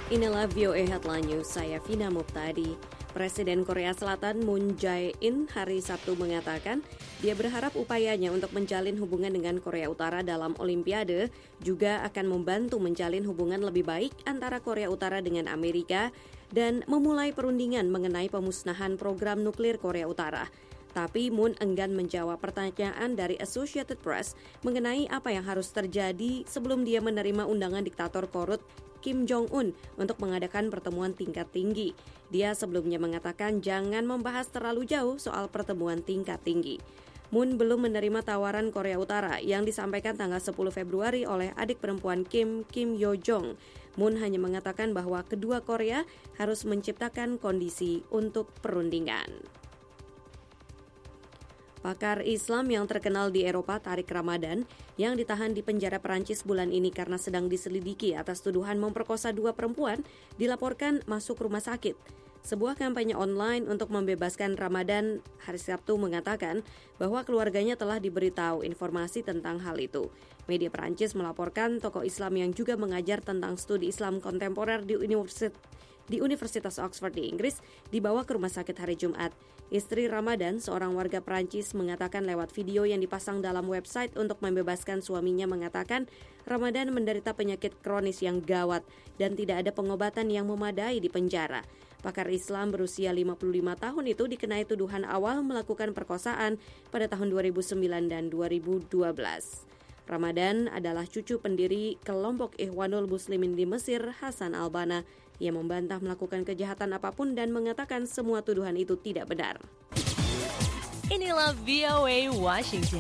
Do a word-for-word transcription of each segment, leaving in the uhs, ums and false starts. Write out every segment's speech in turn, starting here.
Inilah V O A Headline News, saya Vina Muptadi. Presiden Korea Selatan Moon Jae-in hari Sabtu mengatakan dia berharap upayanya untuk menjalin hubungan dengan Korea Utara dalam Olimpiade juga akan membantu menjalin hubungan lebih baik antara Korea Utara dengan Amerika dan memulai perundingan mengenai pemusnahan program nuklir Korea Utara. Tapi Moon enggan menjawab pertanyaan dari Associated Press mengenai apa yang harus terjadi sebelum dia menerima undangan diktator korut Kim Jong-un untuk mengadakan pertemuan tingkat tinggi. Dia sebelumnya mengatakan jangan membahas terlalu jauh soal pertemuan tingkat tinggi. Moon belum menerima tawaran Korea Utara yang disampaikan tanggal sepuluh Februari oleh adik perempuan Kim, Kim Yo-jong. Moon hanya mengatakan bahwa kedua Korea harus menciptakan kondisi untuk perundingan. Pakar Islam yang terkenal di Eropa, Tariq Ramadan, yang ditahan di penjara Perancis bulan ini karena sedang diselidiki atas tuduhan memperkosa dua perempuan, dilaporkan masuk rumah sakit. Sebuah kampanye online untuk membebaskan Ramadan hari Sabtu mengatakan bahwa keluarganya telah diberitahu informasi tentang hal itu. Media Perancis melaporkan tokoh Islam yang juga mengajar tentang studi Islam kontemporer di Universitas di Universitas Oxford di Inggris dibawa ke rumah sakit hari Jumat. Istri Ramadan, seorang warga Perancis, mengatakan lewat video yang dipasang dalam website untuk membebaskan suaminya mengatakan Ramadan menderita penyakit kronis yang gawat dan tidak ada pengobatan yang memadai di penjara. Pakar Islam berusia lima puluh lima tahun itu dikenai tuduhan awal melakukan perkosaan pada tahun dua ribu sembilan dan dua ribu dua belas. Ramadan adalah cucu pendiri kelompok Ikhwanul Muslimin di Mesir, Hasan al-Banna. Ia membantah melakukan kejahatan apapun dan mengatakan semua tuduhan itu tidak benar. Inilah V O A Washington.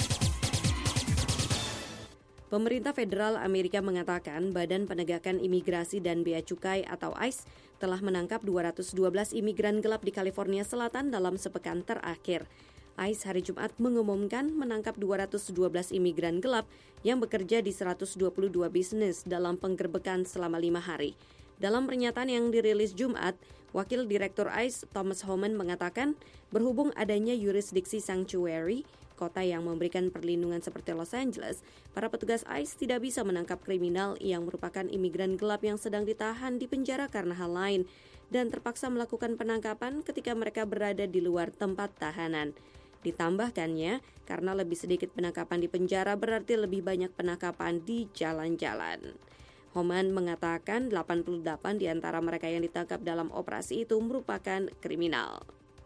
Pemerintah Federal Amerika mengatakan Badan Penegakan Imigrasi dan Bea Cukai atau I C E telah menangkap dua ratus dua belas imigran gelap di California Selatan dalam sepekan terakhir. I C E hari Jumat mengumumkan menangkap dua ratus dua belas imigran gelap yang bekerja di seratus dua puluh dua bisnis dalam penggerbekan selama lima hari. Dalam pernyataan yang dirilis Jumat, Wakil Direktur I C E Thomas Homan mengatakan berhubung adanya yurisdiksi sanctuary, kota yang memberikan perlindungan seperti Los Angeles, para petugas I C E tidak bisa menangkap kriminal yang merupakan imigran gelap yang sedang ditahan di penjara karena hal lain dan terpaksa melakukan penangkapan ketika mereka berada di luar tempat tahanan. Ditambahkannya, karena lebih sedikit penangkapan di penjara berarti lebih banyak penangkapan di jalan-jalan. Homan mengatakan delapan puluh delapan di antara mereka yang ditangkap dalam operasi itu merupakan kriminal.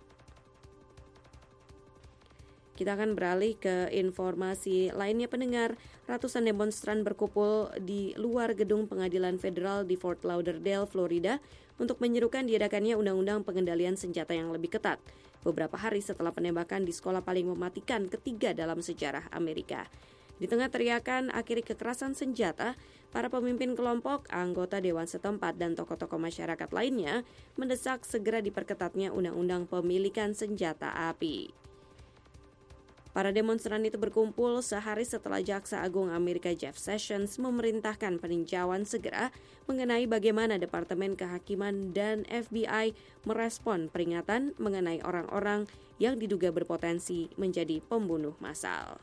Kita akan beralih ke informasi lainnya pendengar. Ratusan demonstran berkumpul di luar gedung pengadilan federal di Fort Lauderdale, Florida untuk menyerukan diadakannya undang-undang pengendalian senjata yang lebih ketat. Beberapa hari setelah penembakan di sekolah paling mematikan ketiga dalam sejarah Amerika. Di tengah teriakan akhiri kekerasan senjata, para pemimpin kelompok, anggota dewan setempat, dan tokoh-tokoh masyarakat lainnya mendesak segera diperketatnya undang-undang pemilikan senjata api. Para demonstran itu berkumpul sehari setelah Jaksa Agung Amerika Jeff Sessions memerintahkan peninjauan segera mengenai bagaimana Departemen Kehakiman dan F B I merespon peringatan mengenai orang-orang yang diduga berpotensi menjadi pembunuh massal.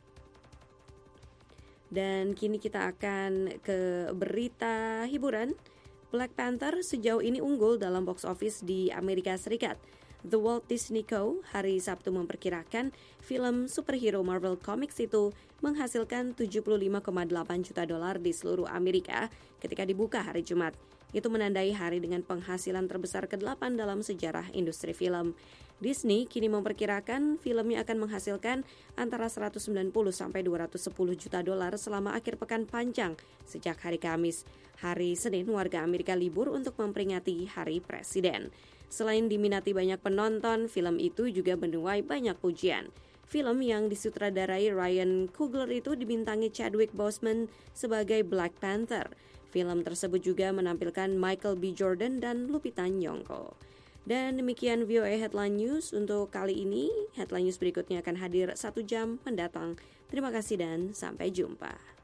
Dan kini kita akan ke berita hiburan. Black Panther sejauh ini unggul dalam box office di Amerika Serikat. The Walt Disney Co. hari Sabtu memperkirakan film superhero Marvel Comics itu menghasilkan tujuh puluh lima koma delapan juta dolar di seluruh Amerika ketika dibuka hari Jumat. Itu menandai hari dengan penghasilan terbesar kedelapan dalam sejarah industri film. Disney kini memperkirakan filmnya akan menghasilkan antara seratus sembilan puluh sampai dua ratus sepuluh juta dolar selama akhir pekan panjang sejak hari Kamis. Hari Senin warga Amerika libur untuk memperingati Hari Presiden. Selain diminati banyak penonton, film itu juga menuai banyak pujian. Film yang disutradarai Ryan Coogler itu dibintangi Chadwick Boseman sebagai Black Panther. Film tersebut juga menampilkan Michael B. Jordan dan Lupita Nyong'o. Dan demikian V O A Headline News untuk kali ini. Headline News berikutnya akan hadir satu jam mendatang. Terima kasih dan sampai jumpa.